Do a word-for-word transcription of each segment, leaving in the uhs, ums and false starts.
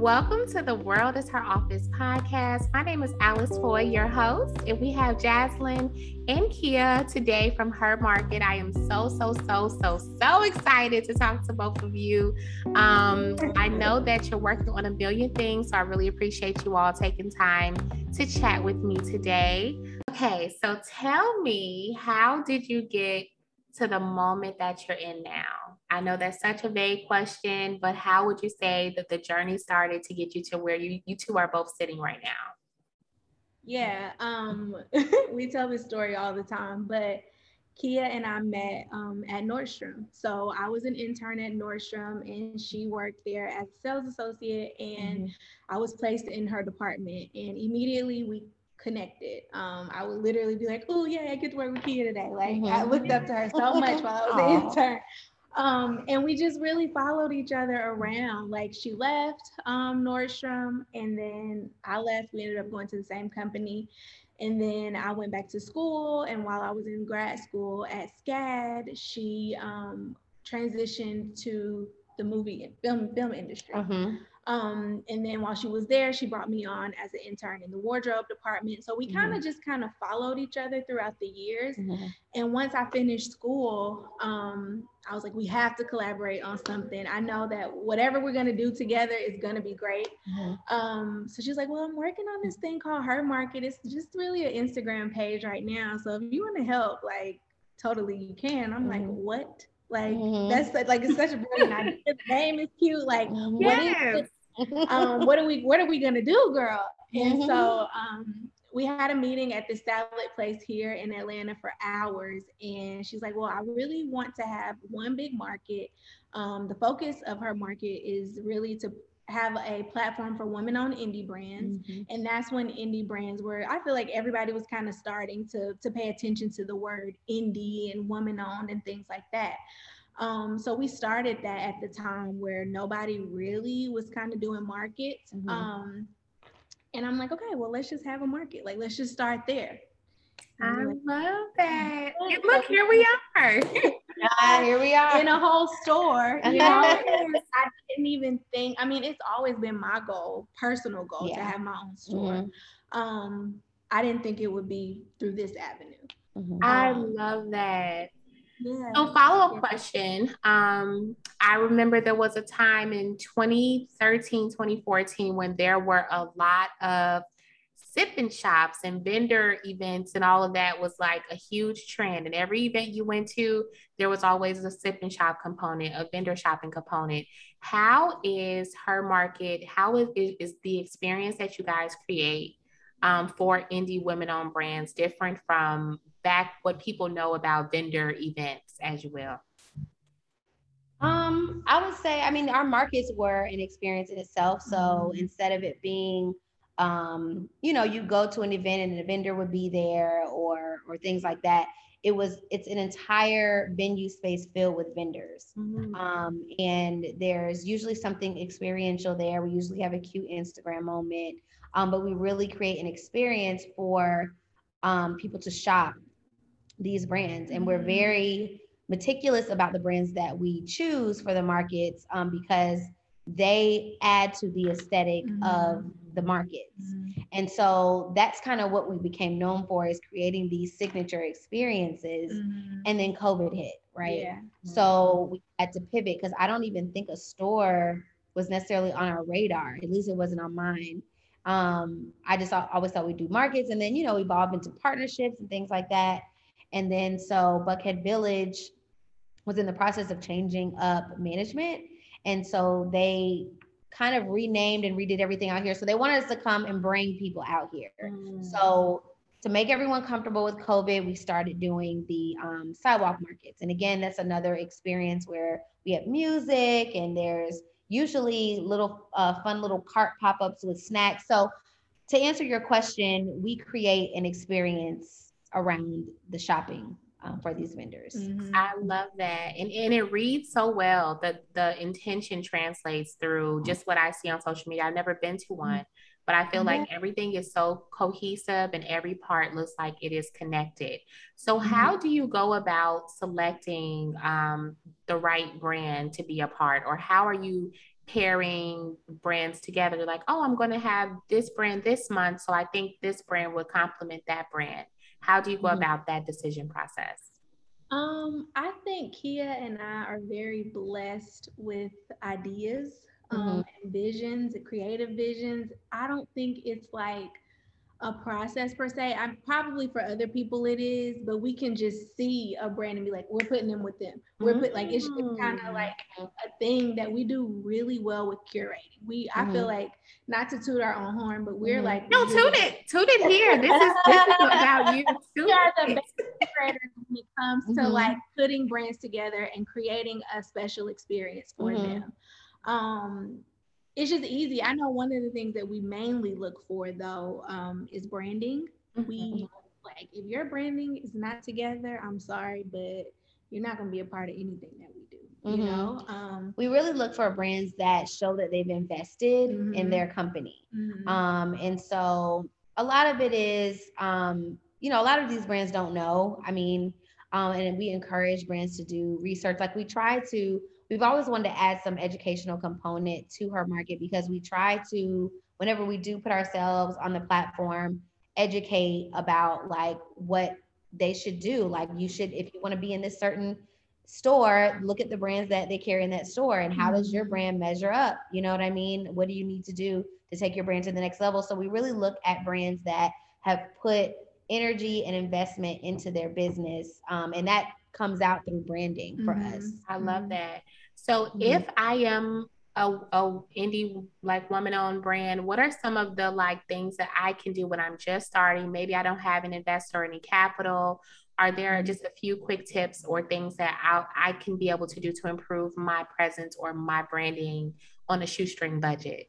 Welcome to the World is Her Office podcast. My name is Alice Toy, your host, and we have Jaslyn and Kia today from Her Market. I am so, so, so, so, so excited to talk to both of you. Um, I know that you're working on a million things, so I really appreciate you all taking time to chat with me today. Okay, so tell me, how did you get to the moment that you're in now? I know that's such a vague question, but how would you say that the journey started to get you to where you, you two are both sitting right now? Yeah, um, we tell this story all the time, but Kia and I met um, at Nordstrom. So I was an intern at Nordstrom and she worked there as a sales associate, and mm-hmm. I was placed in her department, and immediately we connected. Um, I would literally be like, oh yeah, I get to work with Kia today. Like mm-hmm. I looked up to her so much while I was an intern. Um, and we just really followed each other around. Like she left um, Nordstrom, and then I left. We ended up going to the same company. And then I went back to school. And while I was in grad school at SCAD, she um, transitioned to the movie and film film industry. Mm-hmm. Um, and then while she was there, she brought me on as an intern in the wardrobe department. So we kind of mm-hmm. just kind of followed each other throughout the years. Mm-hmm. And once I finished school, um, I was like, we have to collaborate on something. I know that whatever we're going to do together is going to be great. Mm-hmm. Um, so she's like, well, I'm working on this thing called Her Market. It's just really an Instagram page right now. So if you want to help, like, totally you can. I'm mm-hmm. like, what? Like, mm-hmm. that's like, like, it's such a brilliant idea. The name is cute. Like, mm-hmm. what yes. is it? Um, what are we, what are we going to do, girl? And mm-hmm. so, um, we had a meeting at the salad place here in Atlanta for hours. And she's like, well, I really want to have one big market. Um, the focus of Her Market is really to have a platform for women-owned indie brands. Mm-hmm. And that's when indie brands were, I feel like everybody was kind of starting to, to pay attention to the word indie and woman-owned and things like that. Um, so we started that at the time where nobody really was kind of doing markets. Mm-hmm. Um, And I'm like, okay, well, let's just have a market. Like, let's just start there. I like, love that. And look, here we are. uh, here we are. In a whole store. You know, I didn't even think, I mean, it's always been my goal, personal goal, yeah. to have my own store. Mm-hmm. Um, I didn't think it would be through this avenue. Mm-hmm. I um, love that. Yeah. So follow-up question. Um, I remember there was a time in twenty thirteen, twenty fourteen when there were a lot of sip-in shops and vendor events, and all of that was like a huge trend. And every event you went to, there was always a sip-in shop component, a vendor shopping component. How is Her Market, how is, is the experience that you guys create um, for indie women-owned brands different from back what people know about vendor events, as you will? Um, I would say, I mean, our markets were an experience in itself. So mm-hmm. instead of it being, um, you know, you go to an event and the vendor would be there or or things like that, it was, it's an entire venue space filled with vendors. Mm-hmm. Um, and there's usually something experiential there. We usually have a cute Instagram moment, um, but we really create an experience for um, people to shop these brands. And we're very meticulous about the brands that we choose for the markets um, because they add to the aesthetic mm-hmm. of the markets. Mm-hmm. And so that's kind of what we became known for, is creating these signature experiences. Mm-hmm. And then COVID hit, right? Yeah. So we had to pivot, because I don't even think a store was necessarily on our radar. At least it wasn't on mine. Um, I just always thought we'd do markets, and then, you know, evolve into partnerships and things like that. And then so Buckhead Village was in the process of changing up management. And so they kind of renamed and redid everything out here. So they wanted us to come and bring people out here. Mm. So to make everyone comfortable with COVID, we started doing the um, sidewalk markets. And again, that's another experience where we have music, and there's usually little uh, fun little cart pop-ups with snacks. So to answer your question, we create an experience around the shopping um, for these vendors. Mm-hmm. I love that. And, and it reads so well. The, the intention translates through just what I see on social media. I've never been to one, but I feel like everything is so cohesive and every part looks like it is connected. So mm-hmm. how do you go about selecting um, the right brand to be a part, or how are you pairing brands together, like, oh, I'm going to have this brand this month, so I think this brand would complement that brand. How do you go mm-hmm. about that decision process? Um, I think Kia and I are very blessed with ideas, um, mm-hmm. and visions, creative visions. I don't think it's like a process per se. I'm probably for other people it is, but we can just see a brand and be like, we're putting them with them. We're put like it's, it's kind of like a thing that we do really well with curating. We mm-hmm. I feel like, not to toot our own horn, but we're mm-hmm. like no toot it, toot it here. This is this is about you. We are the best curators when it comes mm-hmm. to like putting brands together and creating a special experience for mm-hmm. them. Um, It's just easy. I know one of the things that we mainly look for though um, is branding. Mm-hmm. We like if your branding is not together, I'm sorry, but you're not going to be a part of anything that we do. Mm-hmm. You know, um, we really look for brands that show that they've invested mm-hmm. in their company. Mm-hmm. Um, and so a lot of it is, um, you know, a lot of these brands don't know. I mean, um, and we encourage brands to do research. Like we try to. We've always wanted to add some educational component to her market because we try to, whenever we do put ourselves on the platform, educate about like what they should do. Like you should, if you want to be in this certain store, look at the brands that they carry in that store and how does your brand measure up? You know what I mean? What do you need to do to take your brand to the next level? So we really look at brands that have put energy and investment into their business. Um, and that comes out through branding for mm-hmm. us. I love that. So mm-hmm. if I am a, a indie like woman owned brand, what are some of the like things that I can do when I'm just starting? Maybe I don't have an investor or any capital. Are there mm-hmm. just a few quick tips or things that I, I can be able to do to improve my presence or my branding on a shoestring budget?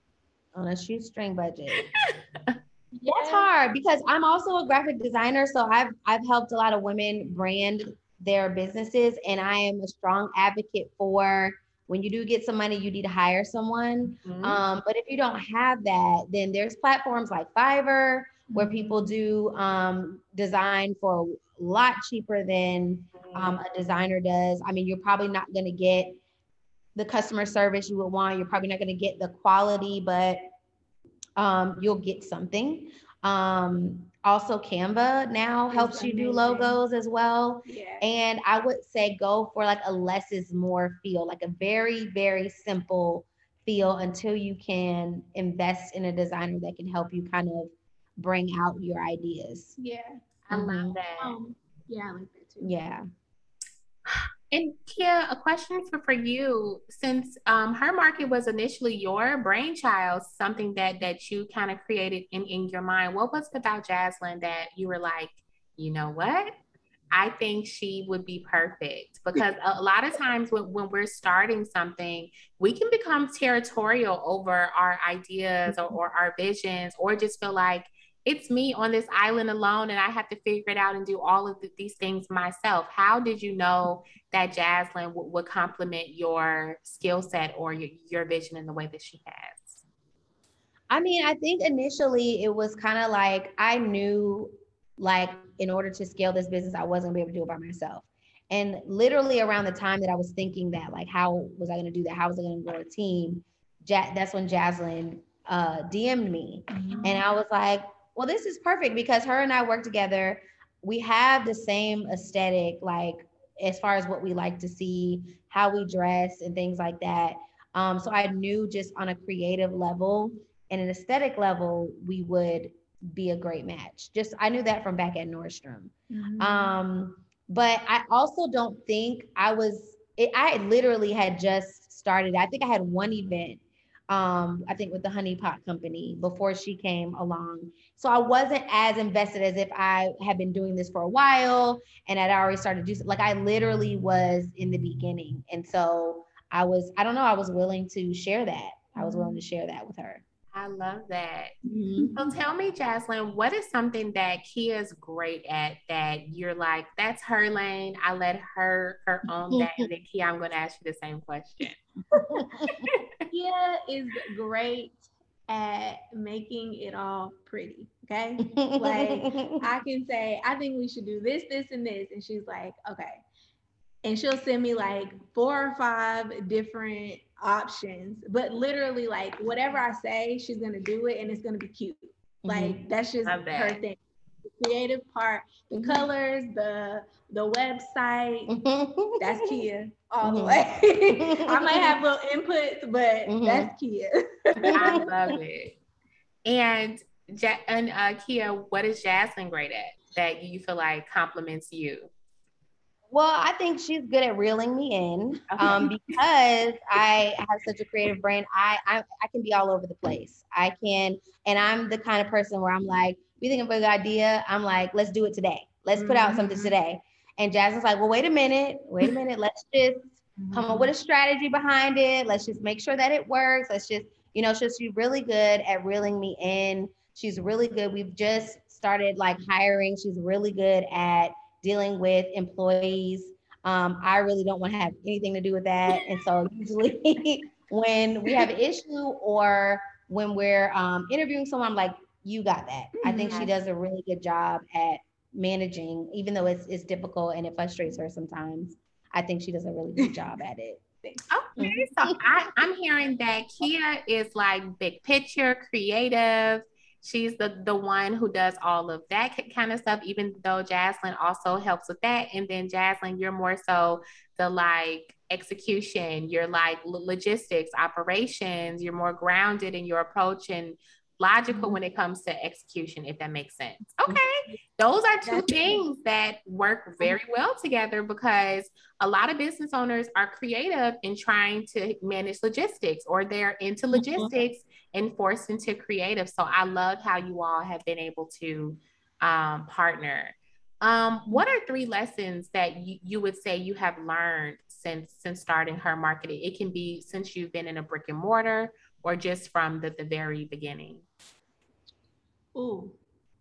On a shoestring budget. Yeah. That's hard because I'm also a graphic designer. So I've I've helped a lot of women brand their businesses. And I am a strong advocate for when you do get some money, you need to hire someone. Mm-hmm. Um, but if you don't have that, then there's platforms like Fiverr where people do um, design for a lot cheaper than um, a designer does. I mean, you're probably not going to get the customer service you would want. You're probably not going to get the quality, but um, you'll get something. Um, also Canva now helps you do logos as well. Yeah. And I would say go for like a less is more feel, like a very, very simple feel until you can invest in a designer that can help you kind of bring out your ideas. Yeah. I mm-hmm. love that. Um, yeah, I like that too. Yeah. And Kia, a question for, for you, since um, Her Market was initially your brainchild, something that that you kind of created in, in your mind, what was it about Jaslyn that you were like, you know what? I think she would be perfect? Because a lot of times when, when we're starting something, we can become territorial over our ideas or, or our visions, or just feel like, it's me on this island alone and I have to figure it out and do all of the, these things myself. How did you know that Jaslyn w- would complement your skill set or your, your vision in the way that she has? I mean, I think initially it was kind of like, I knew like in order to scale this business, I wasn't gonna be able to do it by myself. And literally around the time that I was thinking that, like, how was I gonna do that? How was I gonna grow a team? Ja- that's when Jaslyn uh, D M'd me. Mm-hmm. And I was like, well, this is perfect because her and I work together. We have the same aesthetic, like as far as what we like to see, how we dress and things like that. Um, so I knew just on a creative level and an aesthetic level, we would be a great match. Just, I knew that from back at Nordstrom. Mm-hmm. Um, but I also don't think I was, it, I literally had just started. I think I had one event Um, I think with the Honey Pot Company before she came along. So I wasn't as invested as if I had been doing this for a while and I'd already started to do, like I literally was in the beginning. And so I was, I don't know, I was willing to share that. I was willing to share that with her. I love that. Mm-hmm. So tell me, Jaslyn, what is something that Kia's great at that you're like, that's her lane, I let her, her own that, and then Kia, I'm going to ask you the same question. Kia is great at making it all pretty, okay? Like, I can say, I think we should do this, this, and this, and she's like, okay. and she'll send me like four or five different options, but literally like whatever I say, she's gonna do it and it's gonna be cute. Mm-hmm. Like that's just her thing. The creative part, the mm-hmm. colors, the the website, mm-hmm. that's Kia all mm-hmm. the way. I might have little inputs, but mm-hmm. that's Kia. I love it. And and uh, Kia, what is Jaslyn great at that you feel like compliments you? Well, I think she's good at reeling me in okay. um, because I have such a creative brain. I, I I can be all over the place. I can, and I'm the kind of person where I'm like, we think of a good idea. I'm like, let's do it today. Let's put out something today. And Jaslyn's like, well, wait a minute, wait a minute. Let's just come up with a strategy behind it. Let's just make sure that it works. Let's just, you know, she's really good at reeling me in. She's really good. We've just started like hiring. She's really good at dealing with employees. Um, I really don't want to have anything to do with that. And so usually when we have an issue or when we're um, interviewing someone, I'm like, you got that. I think she does a really good job at managing, even though it's it's difficult and it frustrates her sometimes. I think she does a really good job at it. Okay, so I, I'm hearing that Kia is like big picture, creative. She's the, the one who does all of that kind of stuff, even though Jaslyn also helps with that. And then Jaslyn, you're more so the like execution, you're like logistics, operations, you're more grounded in your approach and logical mm-hmm. when it comes to execution, if that makes sense. Okay. Those are two That's things that work very well together because a lot of business owners are creative in trying to manage logistics or they're into logistics mm-hmm. and forced into creative. So I love how you all have been able to um, partner. Um, what are three lessons that you, you would say you have learned since since starting Her Marketed? It can be since you've been in a brick and mortar or just from the, the very beginning. Ooh,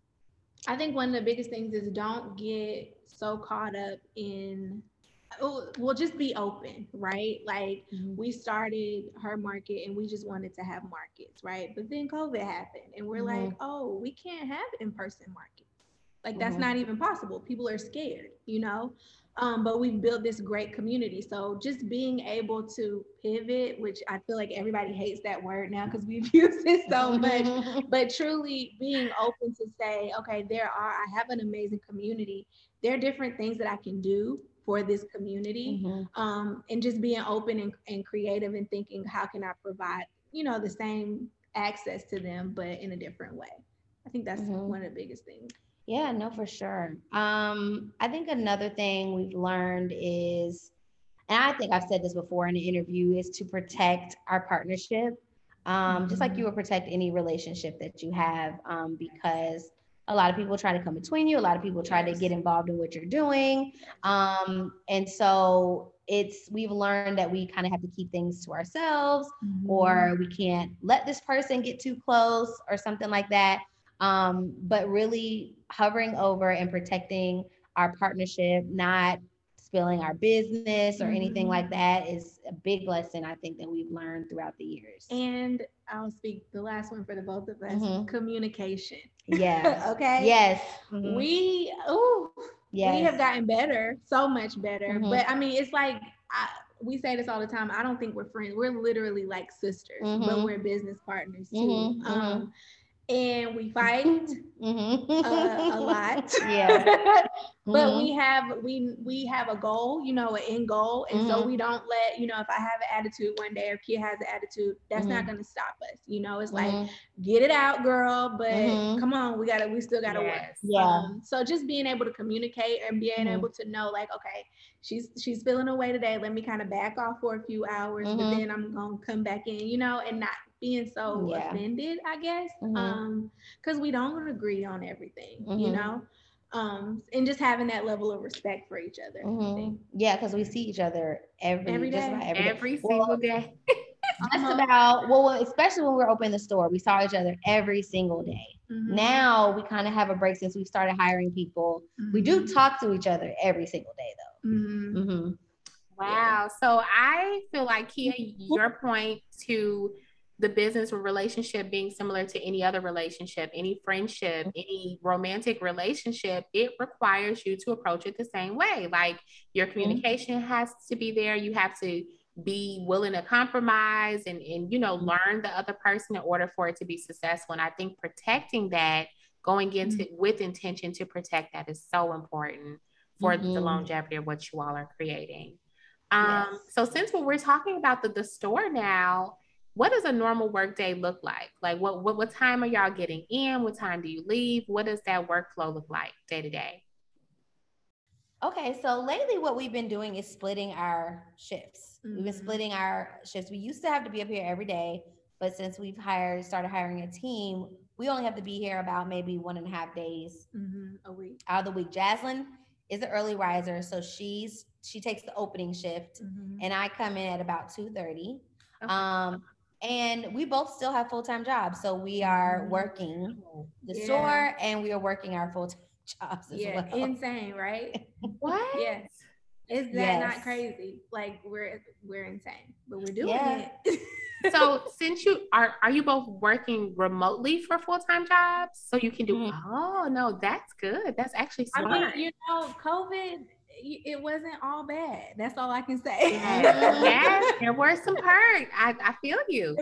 I think one of the biggest things is don't get so caught up in, oh, well, just be open, right? Like mm-hmm. we started Her Market and we just wanted to have markets, right? But then COVID happened and we're mm-hmm. like, oh, we can't have in-person markets. Like that's mm-hmm. not even possible. People are scared, you know? Um, but we've built this great community. So just being able to pivot, which I feel like everybody hates that word now because we've used it so much, but truly being open to say, okay, there are, I have an amazing community. There are different things that I can do for this community. Mm-hmm. Um, and just being open and, and creative and thinking, how can I provide, you know, the same access to them, but in a different way. I think that's mm-hmm. one of the biggest things. Yeah, no, for sure. Um, I think another thing we've learned is, and I think I've said this before in an interview, is to protect our partnership, um, mm-hmm. just like you would protect any relationship that you have, um, because a lot of people try to come between you. A lot of people try yes. to get involved in what you're doing. Um, and so it's, we've learned that we kind of have to keep things to ourselves mm-hmm. or we can't let this person get too close or something like that. Um, but really hovering over and protecting our partnership, not spilling our business or mm-hmm. anything like that is a big lesson I think that we've learned throughout the years. And I'll speak the last one for the both of us, mm-hmm. communication. Yeah. Okay. Yes. Mm-hmm. We, oh, yes. we have gotten better, so much better. Mm-hmm. But I mean, it's like, I, we say this all the time. I don't think we're friends. We're literally like sisters, mm-hmm. but we're business partners too. Mm-hmm. Um, and we fight mm-hmm. uh, a lot. Yeah. But mm-hmm. we have we we have a goal, you know, an end goal. And mm-hmm. so we don't let, you know, if I have an attitude one day or Kia has an attitude, that's mm-hmm. not gonna stop us. You know, it's mm-hmm. like, get it out, girl, but mm-hmm. come on, we gotta we still gotta yes. work. Yeah. Um, so just being able to communicate and being mm-hmm. able to know, like, okay, she's she's feeling away today. Let me kind of back off for a few hours, mm-hmm. but then I'm gonna come back in, you know, and not being so yeah. offended, I guess, mm-hmm. um, because we don't agree on everything, mm-hmm. you know, um, and just having that level of respect for each other. Mm-hmm. Yeah, because we see each other every, every day, just about every, every day. single well, day. Just uh-huh. about, well, especially when we're opening the store, we saw each other every single day. Mm-hmm. Now we kind of have a break since we started hiring people. Mm-hmm. We do talk to each other every single day, though. Mm-hmm. Mm-hmm. Wow. Yeah. So I feel like, Kia, your point to the business relationship being similar to any other relationship, any friendship, any romantic relationship, it requires you to approach it the same way. Like your communication mm-hmm. has to be there. You have to be willing to compromise and, and, you know, learn the other person in order for it to be successful. And I think protecting that, going into mm-hmm. with intention to protect that is so important for mm-hmm. the longevity of what you all are creating. Um, yes. So since we're talking about the, the store now, what does a normal work day look like? Like what, what, what time are y'all getting in? What time do you leave? What does that workflow look like day to day? Okay, so lately what we've been doing is splitting our shifts. Mm-hmm. We've been splitting our shifts. We used to have to be up here every day, but since we've hired, started hiring a team, we only have to be here about maybe one and a half days mm-hmm. a week out of the week. Jaslyn is an early riser, so she's she takes the opening shift, mm-hmm. and I come in at about two thirty. Okay. Um, and we both still have full-time jobs, so we are working the yeah. store and we are working our full-time jobs as yeah, well. Insane, right? What? Yes. Is that yes. not crazy? Like we're we're insane, but we're doing yeah. it. So since you are, are you both working remotely for full-time jobs? So you can do, mm-hmm. oh no, that's good. That's actually smart. I mean, you know, COVID, it wasn't all bad. That's all I can say. Yes, yes, there were some perks. I, I feel you.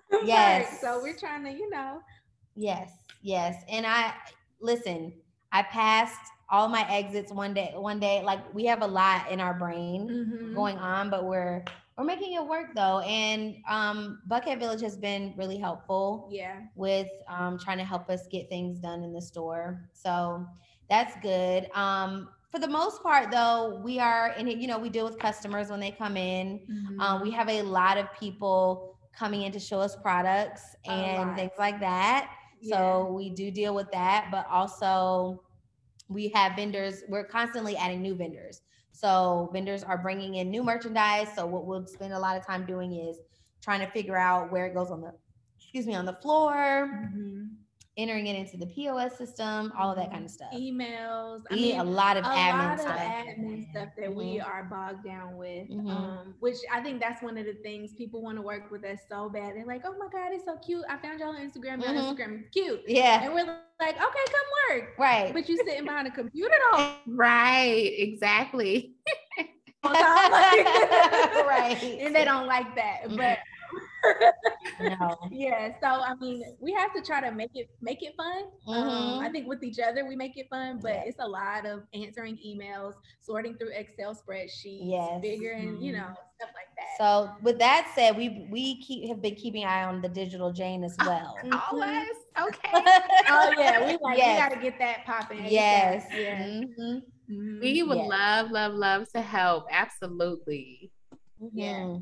Yes. So we're trying to, you know. Yes, yes. And I, listen, I passed all my exits one day, one day, like we have a lot in our brain mm-hmm. going on, but we're, we're making it work though. And um, Buckhead Village has been really helpful yeah. with um, trying to help us get things done in the store. So that's good. Um, for the most part though, we are, and you know, we deal with customers when they come in. Mm-hmm. Um, we have a lot of people coming in to show us products and things like that. Yeah. So we do deal with that, but also we have vendors. We're constantly adding new vendors. So vendors are bringing in new merchandise. So what we'll spend a lot of time doing is trying to figure out where it goes on the, excuse me, on the floor, mm-hmm. entering it into the P O S system, all of that kind of stuff. Emails. I mean, a lot of a admin lot stuff. of admin stuff that mm-hmm. we are bogged down with, mm-hmm. um, which I think that's one of the things people want to work with us so bad. They're like, oh my God, it's so cute. I found y'all on Instagram. Mm-hmm. Your Instagram is cute. Yeah. And we're like, okay, come work. Right. But you sitting behind a computer though. Right. Exactly. Right. And they don't like that. Mm-hmm. But no. Yeah, so I mean, we have to try to make it make it fun. Mm-hmm. Um, I think with each other we make it fun, but yeah. it's a lot of answering emails, sorting through Excel spreadsheets, yes. figuring, mm-hmm. you know, stuff like that. So with that said, we we keep have been keeping an eye on the digital Jane as well. Always okay. Oh yeah, we like yes. we got to get that popping. Yes, yeah. Mm-hmm. Mm-hmm. We would yes. love, love, love to help. Absolutely. Mm-hmm. Yeah.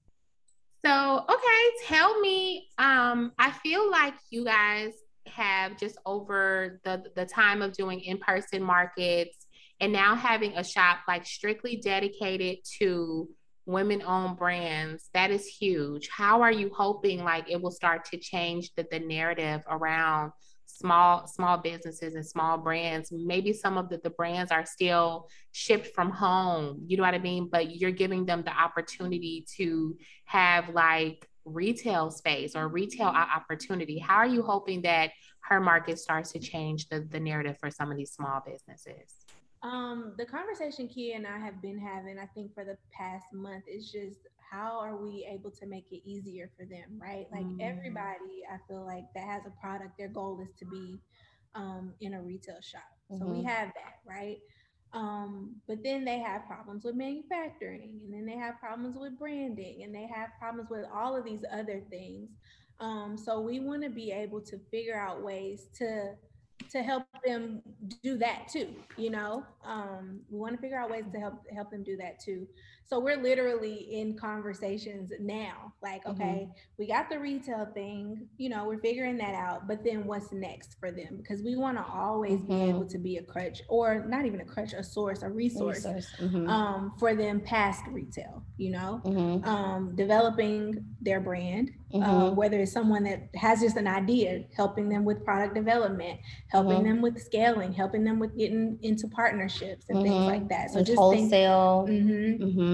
So, okay, tell me, um, I feel like you guys have just over the, the time of doing in-person markets and now having a shop like strictly dedicated to women-owned brands, that is huge. How are you hoping like it will start to change the, the narrative around small small businesses and small brands? Maybe some of the, the brands are still shipped from home, you know what I mean? But you're giving them the opportunity to have like retail space or retail opportunity. How are you hoping that Her Market starts to change the, the narrative for some of these small businesses? Um, the conversation Kia and I have been having, I think for the past month, is just how are we able to make it easier for them, right? Like mm. everybody, I feel like that has a product, their goal is to be um, in a retail shop. Mm-hmm. So we have that, right? Um, but then they have problems with manufacturing, and then they have problems with branding, and they have problems with all of these other things. Um, so we want to be able to figure out ways to to help them do that too, you know? Um, we want to figure out ways to help help them do that too. So we're literally in conversations now, like, okay, mm-hmm. we got the retail thing, you know, we're figuring that out, but then what's next for them? Because we want to always mm-hmm. be able to be a crutch, or not even a crutch, a source, a resource, resource. Mm-hmm. um, for them past retail, you know? Mm-hmm. Um, developing their brand, mm-hmm. um, whether it's someone that has just an idea, helping them with product development, helping mm-hmm. them with scaling, helping them with getting into partnerships and mm-hmm. things like that. So with just wholesale. Think, mm-hmm. Mm-hmm.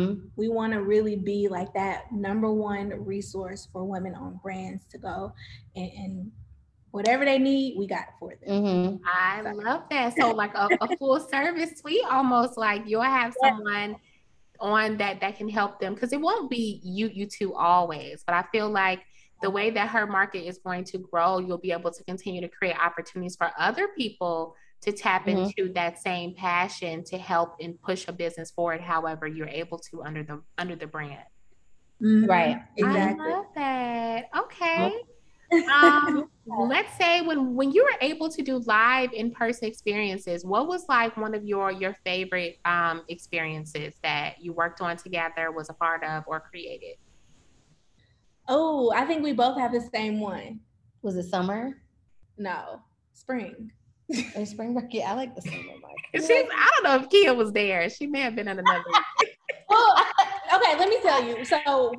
Mm-hmm. We want to really be like that number one resource for women-owned brands to go and, and whatever they need, we got it for them. Mm-hmm. I so. love that. So like a, a full service suite, almost like you'll have someone on that that can help them, because it won't be you you two always, but I feel like the way that her market is going to grow, you'll be able to continue to create opportunities for other people to tap mm-hmm. into that same passion to help and push a business forward however you're able to under the under the brand. Mm-hmm. Right. Exactly. I love that. Okay. um let's say when when you were able to do live in-person experiences, what was like one of your your favorite um experiences that you worked on together, was a part of, or created? Oh, I think we both have the same one. Was it summer? No, spring. Oh, spring break. Yeah, I like the summer market. She's, I don't know if Kia was there. She may have been in another. Well, okay, let me tell you. So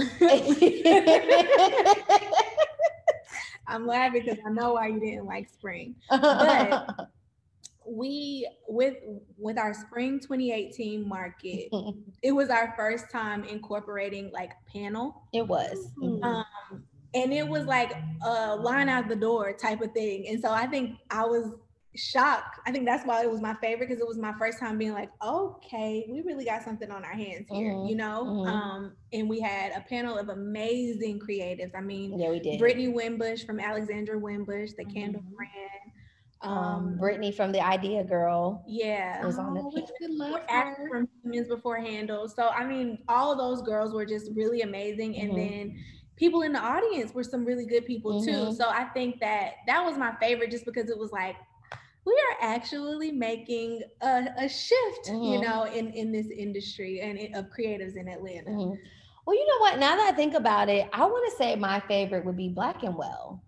I'm laughing because I know why you didn't like spring. But we, with with our spring twenty eighteen market, it was our first time incorporating like panel. It was. Um, and it was like a line out the door type of thing. And so I think I was shocked. I think that's why it was my favorite, because it was my first time being like, okay, we really got something on our hands here, mm-hmm. you know? Mm-hmm. Um, and we had a panel of amazing creatives. I mean, yeah, we did. Brittany Wimbush from Alexandra Wimbush, the mm-hmm. candle brand. Um, um, Brittany from the Idea Girl. Yeah. Was on oh, the we love her. From Humans Before Handles. So, I mean, all of those girls were just really amazing. Mm-hmm. And then people in the audience were some really good people mm-hmm. too. So I think that that was my favorite, just because it was like, we are actually making a, a shift, mm-hmm. you know, in, in this industry and in, of creatives in Atlanta. Mm-hmm. Well, you know what? Now that I think about it, I want to say my favorite would be Black and Well.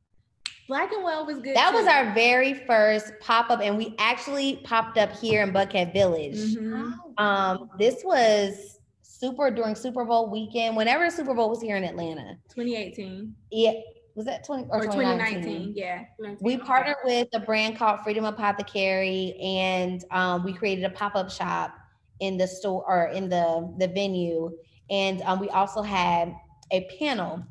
Black and Well was good. That too. was our very first pop-up, and we actually popped up here in Buckhead Village. Mm-hmm. Um, this was super during Super Bowl weekend, whenever Super Bowl was here in Atlanta. twenty eighteen. Yeah. Was that twenty or, or twenty nineteen? Yeah. We partnered with a brand called Freedom Apothecary, and um, we created a pop-up shop in the store or in the, the venue. And um, we also had a panel.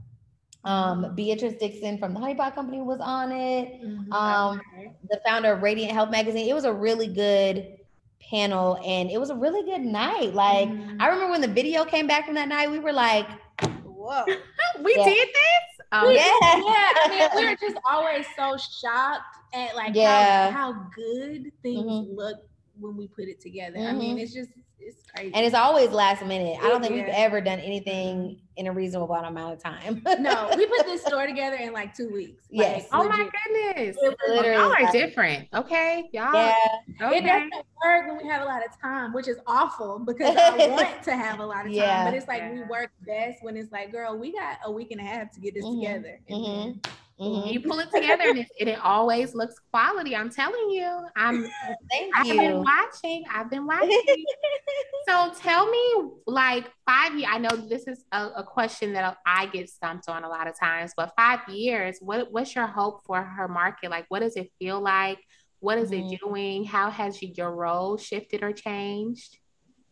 Um, Beatrice Dixon from the Honey Pot Company was on it. Mm-hmm. Um, the founder of Radiant Health Magazine. It was a really good panel, and it was a really good night. Like, mm-hmm. I remember when the video came back from that night, we were like, whoa. we yeah. did this? Oh, yeah. yeah. I mean, we were just always so shocked at like yeah. how, how good things mm-hmm. look when we put it together. Mm-hmm. I mean, it's just, it's crazy. And it's always last minute. I don't think yeah. we've ever done anything in a reasonable amount of time. No, we put this store together in like two weeks. Yes. Like, oh my goodness. Literally. Y'all are different. Okay. Y'all. Yeah. Okay. It doesn't work when we have a lot of time, which is awful because I want to have a lot of time. Yeah. But it's like yeah. we work best when it's like, girl, we got a week and a half to get this mm-hmm. together. Mm-hmm. Mm-hmm. You pull it together and it, it always looks quality. I'm telling you. I'm Thank I've you. been watching. I've been watching. So tell me, like five years, I know this is a, a question that I get stumped on a lot of times, but five years, what, what's your hope for her market? Like, what does it feel like? What is mm-hmm. it doing? How has your role shifted or changed?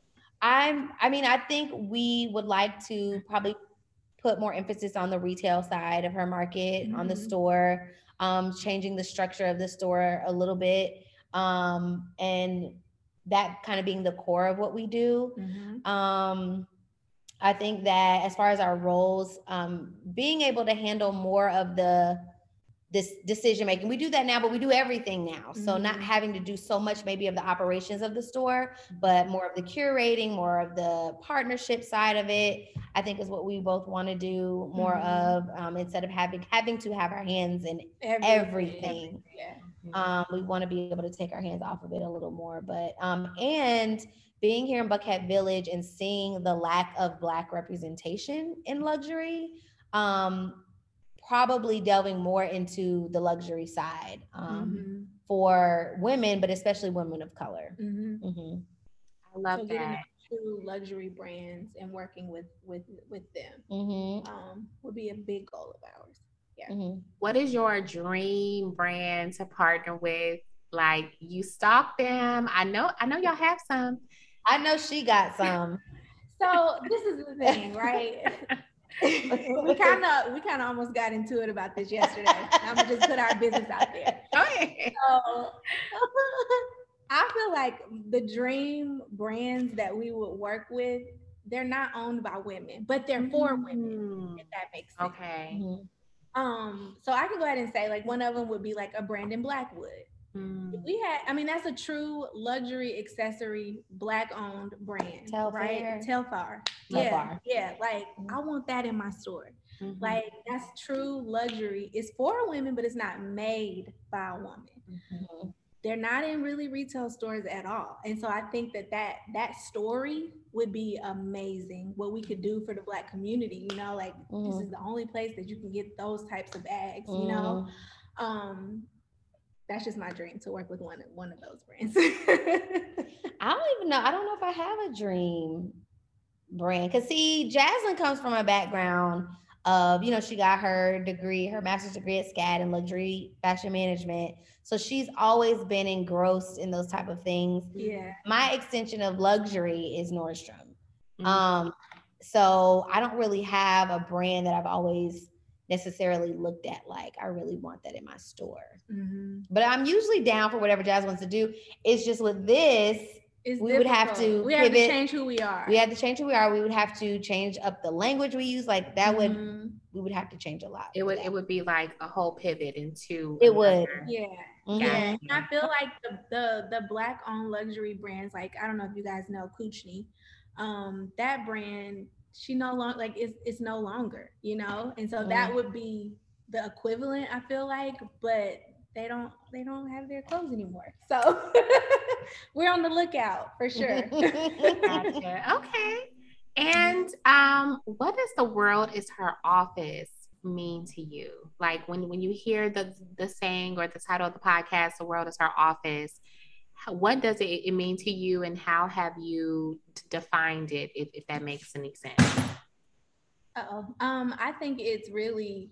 I'm, I mean, I think we would like to probably put more emphasis on the retail side of her market, mm-hmm. on the store, um, changing the structure of the store a little bit. Um, and that kind of being the core of what we do. Mm-hmm. Um, I think that as far as our roles, um, being able to handle more of the this decision making, we do that now, but we do everything now. Mm-hmm. So not having to do so much maybe of the operations of the store, but more of the curating, more of the partnership side of it, I think is what we both want to do more mm-hmm. of, um, instead of having having to have our hands in everything. everything. Yeah. Um, we want to be able to take our hands off of it a little more, but, um, and being here in Buckhead Village and seeing the lack of Black representation in luxury, um, probably delving more into the luxury side, um, mm-hmm. for women, but especially women of color. Mm-hmm. Mm-hmm. I love so that. True luxury brands and working with, with, with them, mm-hmm. um, would be a big goal of ours. Yeah. Mm-hmm. What is your dream brand to partner with? Like, you stalk them. I know, I know y'all have some. I know she got some. So this is the thing, right? we kind of we kind of almost got into it about this yesterday. I'm gonna just put our business out there. Okay. So I feel like the dream brands that we would work with, they're not owned by women, but they're for mm-hmm. women, if that makes sense. Okay. Mm-hmm. Um, so I can go ahead and say like one of them would be like a Brandon Blackwood. Mm. We had, I mean, that's a true luxury accessory Black owned brand, Telfar. Right? Telfar. Yeah, Telfar. Yeah. Like mm-hmm. I want that in my store. Mm-hmm. Like that's true luxury. It's for women, but it's not made by a woman. Mm-hmm. They're not in really retail stores at all. And so I think that that, that story would be amazing. What we could do for the Black community, you know, like mm-hmm. this is the only place that you can get those types of bags, mm-hmm. you know? Um, That's just my dream, to work with one, one of those brands. I don't even know. I don't know if I have a dream brand. Because see, Jaslyn comes from a background of, you know, she got her degree, her master's degree at SCAD in luxury fashion management. So she's always been engrossed in those type of things. Yeah. My extension of luxury is Nordstrom. Mm-hmm. Um, so I don't really have a brand that I've always necessarily looked at like I really want that in my store. Mm-hmm. But I'm usually down for whatever Jazz wants to do. It's just with this, it's we difficult. would have to we have to change who we are. We have to change who we are. We would have to change up the language we use. Like that mm-hmm. would we would have to change a lot. It would that. it would be like a whole pivot into it another. would. Yeah. Mm-hmm. Yeah. And I feel like the, the the Black owned luxury brands, like I don't know if you guys know Kuchni, um, that brand, she no longer like it's it's no longer, you know, and so mm-hmm. that would be the equivalent, I feel like, but they don't they don't have their clothes anymore, so we're on the lookout for sure. Gotcha. Okay. And um, what does the world is her office mean to you? Like when when you hear the the saying or the title of the podcast, the world is her office, what does it, it mean to you, and how have you defined it, if, if that makes any sense? Uh-oh. Um, I think it's really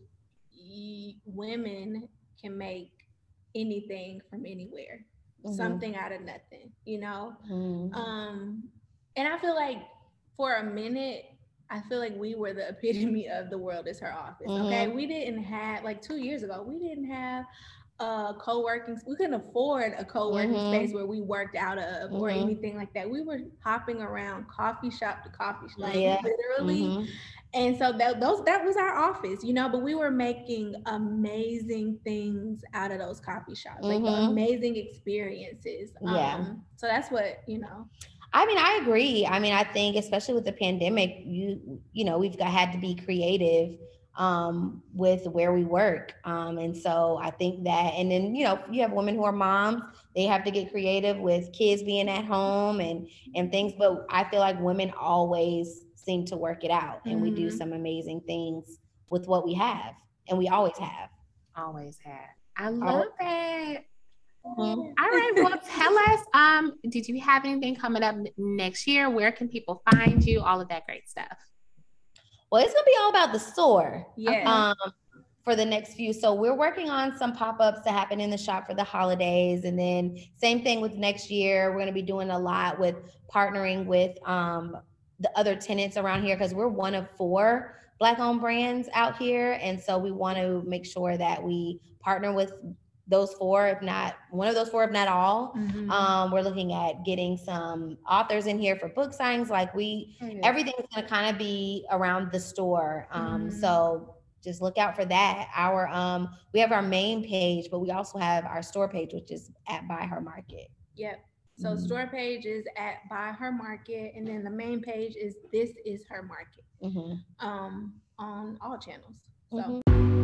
y- women can make anything from anywhere, mm-hmm. something out of nothing, you know? Mm-hmm. Um, and I feel like for a minute, I feel like we were the epitome of the world is her office, mm-hmm. okay? We didn't have, like two years ago, we didn't have uh co-working, we couldn't afford a co-working mm-hmm. space where we worked out of or mm-hmm. anything like that. We were hopping around coffee shop to coffee shop, like yeah. literally. Mm-hmm. And so that those that was our office, you know, but we were making amazing things out of those coffee shops, like mm-hmm. amazing experiences. Yeah. Um, so that's what, you know. I mean, I agree. I mean, I think especially with the pandemic, you you know, we've got, had to be creative um, with where we work. Um, and so I think that, and then, you know, you have women who are moms, they have to get creative with kids being at home and, and things, but I feel like women always seem to work it out, and mm-hmm. we do some amazing things with what we have, and we always have. Always have. I love oh. that. Mm-hmm. All right, well, tell us, um, did you have anything coming up next year? Where can people find you? All of that great stuff. Well, it's gonna be all about the store. Yeah. Um, for the next few. So we're working on some pop-ups to happen in the shop for the holidays. And then same thing with next year. We're gonna be doing a lot with partnering with um, the other tenants around here, because we're one of four Black-owned brands out here. And so we want to make sure that we partner with those four, if not one of those four, if not all. Mm-hmm. Um, we're looking at getting some authors in here for book signings. Like we, mm-hmm. everything's going to kind of be around the store. Um, mm-hmm. So just look out for that. Our, um, we have our main page, but we also have our store page, which is at By Her Market. Yep. So mm-hmm. store page is at By Her Market, and then the main page is This Is Her Market, mm-hmm. um, on all channels. So. Mm-hmm.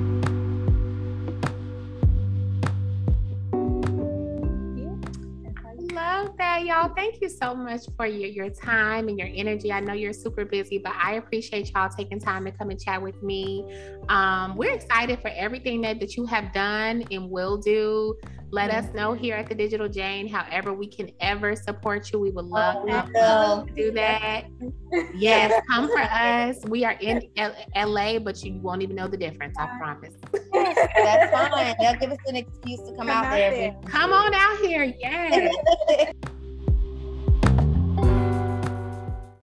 Love that, y'all. Thank you so much for your, your time and your energy. I know you're super busy, but I appreciate y'all taking time to come and chat with me. Um, we're excited for everything that, that you have done and will do. Let us know here at the Digital Jane, however we can ever support you. We would love oh, to do that. Yes, come for us. We are in L A, but you won't even know the difference, I promise. That's fine. They'll give us an excuse to come, come out, out there. there. Come on out here. Yes.